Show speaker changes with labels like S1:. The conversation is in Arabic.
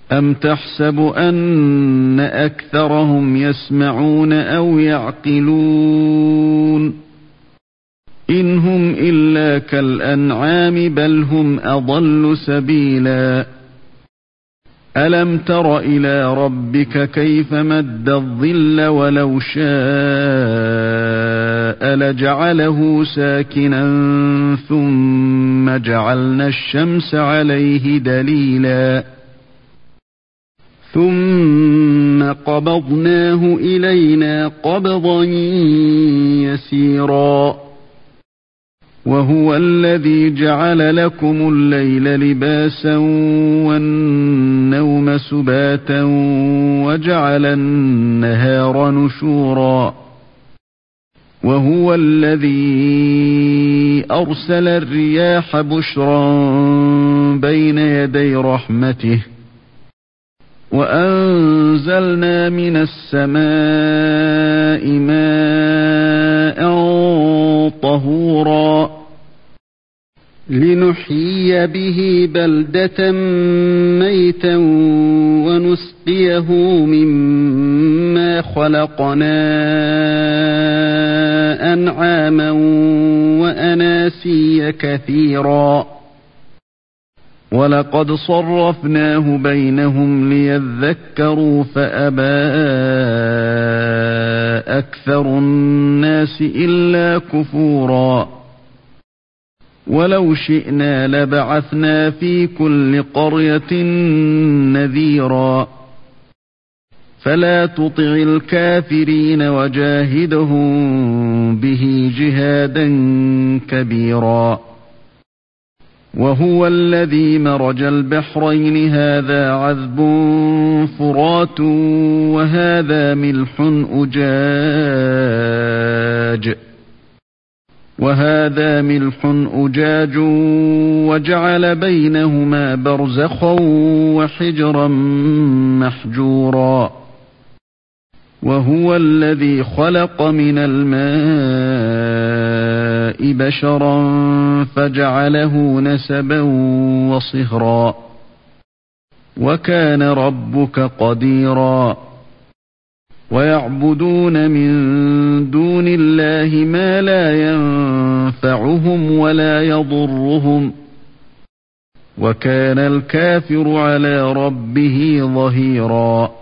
S1: أم تحسب أن أكثرهم يسمعون أو يعقلون إن هم إلا كالأنعام بل هم أضل سبيلا ألم تر إلى ربك كيف مد الظل ولو شاء لجعله ساكنا ثم جعلنا الشمس عليه دليلا ثم قبضناه إلينا قبضا يسيرا وهو الذي جعل لكم الليل لباسا والنوم سباتا وجعل النهار نشورا وهو الذي أرسل الرياح بشرا بين يدي رحمته وأنزلنا من السماء ماء طهورا لنحيي به بلدة ميتا ونسقيه مما خلقنا أنعاما وأناسيا كثيرا ولقد صرفناه بينهم ليذكروا فأبى أكثر الناس إلا كفورا ولو شئنا لبعثنا في كل قرية نذيرا فلا تطع الكافرين وجاهدهم به جهادا كبيرا وهو الذي مرج البحرين هذا عذب فرات وهذا ملح أجاج وجعل بينهما برزخا وحجرا محجورا وهو الذي خلق من الماء بشرا فجعله نسبا وصهرا وكان ربك قديرا ويعبدون من دون الله ما لا ينفعهم ولا يضرهم وكان الكافر على ربه ظهيرا